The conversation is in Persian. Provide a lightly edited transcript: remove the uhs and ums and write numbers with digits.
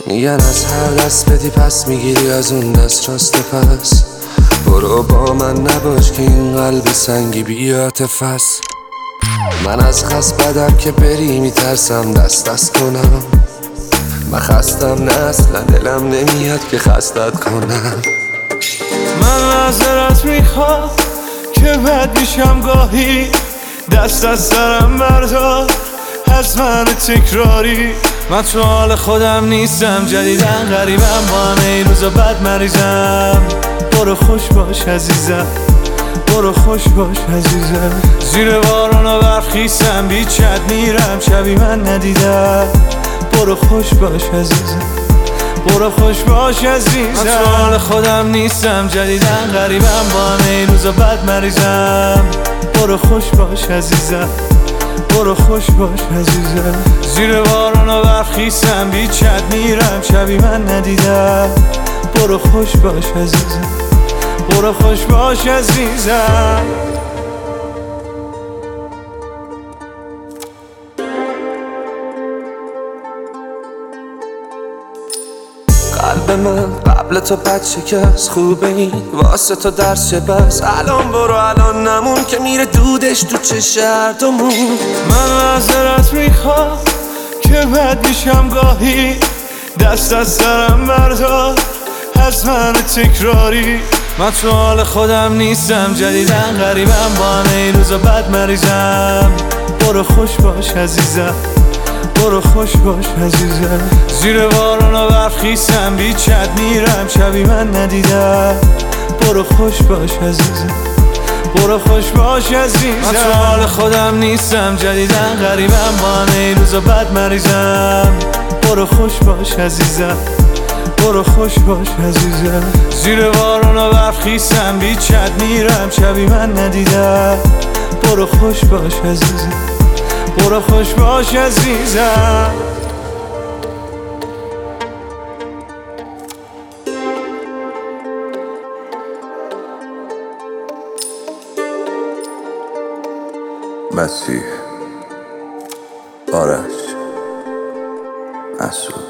میگن از هر دست بدی پس میگیری از اون دست راست پس. برو با من نباش که این قلب سنگی بی عاطفه است. من از خست بدم که بری میترسم دست کنم. من خستم نه اصلا دلم نمیاد که خستت کنم. من معذرت میخوام که بد میشم گاهی، دست از سرم بردار از من تکراری. من تو حال خودم نیستم، جدیدن غریبم، با همه این روزا بد مریضم. برو خوش باش عزیزم، برو خوش باش عزیزم. زیر بارون و برف خیسم، بیچت میرم شبی من ندیدم. برو خوش باش عزیزم، برو خوش باش عزیزم. من تو حال خودم نیستم، جدیدن غریبم، با همه این روزا بد مریضم. برو خوش باش عزیزم، برو خوش باش عزیزم. زیر بارون و برف خیسم، بیچت میرم شبی من ندیدم. برو خوش باش عزیزم، برو خوش باش عزیزم. قلب من قبل تو بد شکست، خوبه این واسه تو درس چه بس. الان برو الان نمون که میره دودش تو چه هردومون. من معذرت میخوام که بد میشم گاهی، دست از سرم بردار از من تکراری. من تو حال خودم نیستم، جدیدن غریبم، با همه این روزا بد مریضم. برو خوش باش عزیزم، برو خوش باش عزیزم. زیر بارون و برف خیسم، بیچت میرم شبی من ندیدم. برو خوش باش عزیزم، برو خوش باش عزیزم. من تو حال خودم نیستم، جدیدن غریبم، با همه این روزا بد مریضم. برو خوش باش عزیزم، برو خوش باش عزیزم. زیر بارون و برف خیسم، بیچت میرم شبی من ندیدم. برو خوش باش عزیزم، برو خوش باش عزیزم. مسیح، آرش، مسعود.